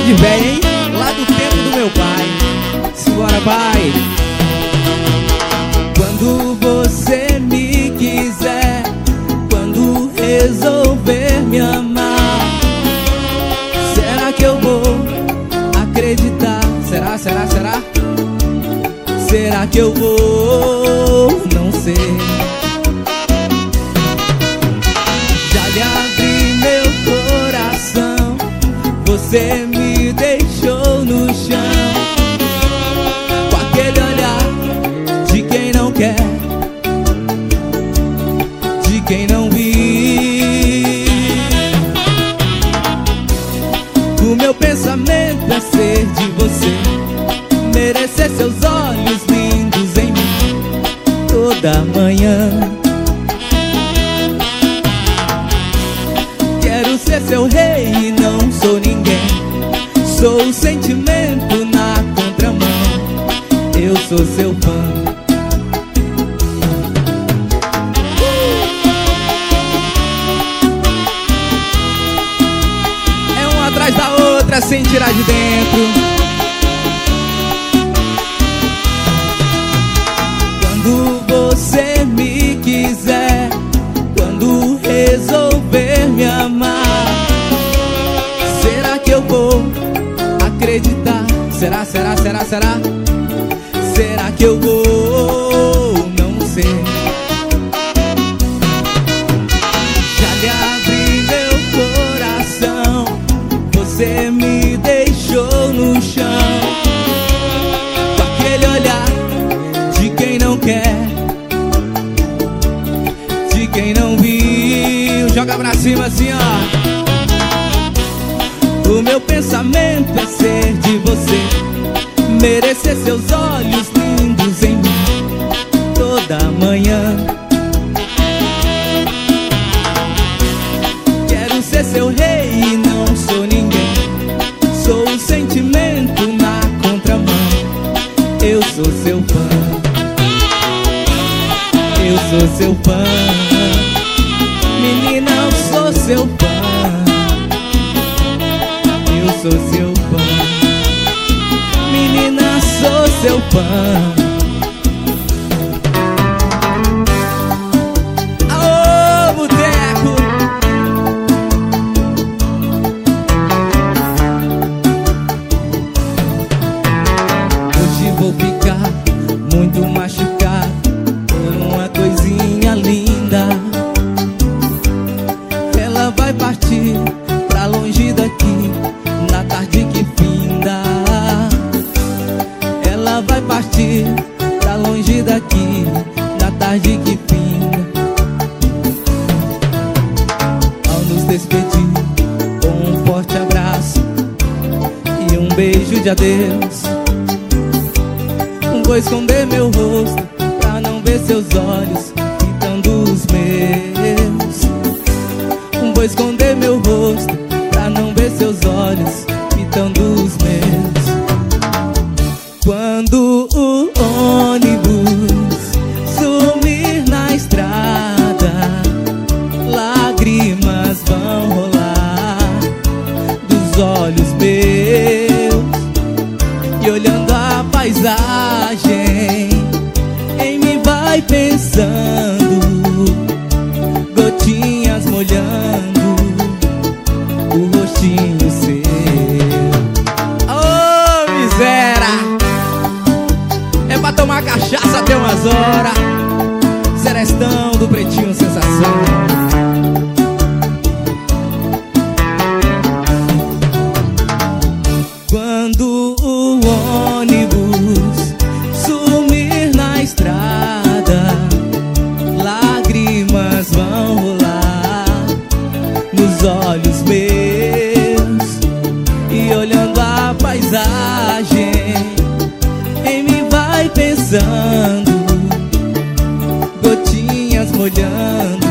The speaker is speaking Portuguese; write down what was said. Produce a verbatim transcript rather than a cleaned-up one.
de véia, hein? Lá do tempo do meu pai. Simbora, pai. Quando você me quiser, quando resolver me amar, será que eu vou acreditar? Será, será, será? Será que eu vou? Não sei. Já lhe abri meu coração, você me deixou no chão, com aquele olhar de quem não quer, de quem não viu. O meu pensamento é ser de você, merecer seus olhos lindos em mim toda manhã. Quero ser seu rei e não sou ninguém, sou o sentimento na contramão, eu sou seu fã. É uma atrás da outra sem tirar de dentro. Quando você me quiser, quando resolver me amar, será que eu vou acreditar? Será, será, será, será? Será que eu vou? Não sei. Já lhe abri meu coração, você me deixou no chão, com aquele olhar de quem não quer, de quem não viu. Joga pra cima assim, ó. O meu pensamento é ser de você, merecer seus olhos lindos em mim toda manhã. Quero ser seu rei e não sou ninguém, sou o sentimento na contramão, eu sou seu fã. Eu sou seu fã, menina, eu sou seu fã. Eu sou seu fã, menina, sou seu fã. Aô, boteco! Hoje vou ficar muito machucado por uma coisinha linda. Ela vai partir pra longe daqui na tarde que finda. Ela vai partir pra longe daqui na tarde que finda. Ao nos despedir com um forte abraço e um beijo de adeus, vou esconder meu rosto pra não ver seus olhos fitando os meus. Vou esconder meu rosto pra não ver seus olhos fitando os meus. Quando o ônibus sumir na estrada, lágrimas vão rolar dos olhos meus, e olhando a paisagem em mim vai pensando, gotinhas molhando o rostinho seu. Ô, miséria! É pra tomar cachaça até umas horas. Serestão do Pretinho Sensação. Quando o ônibus sumir na estrada, lágrimas vão rolar nos olhos meus, e olhando a paisagem em mim vai pensando, gotinhas molhando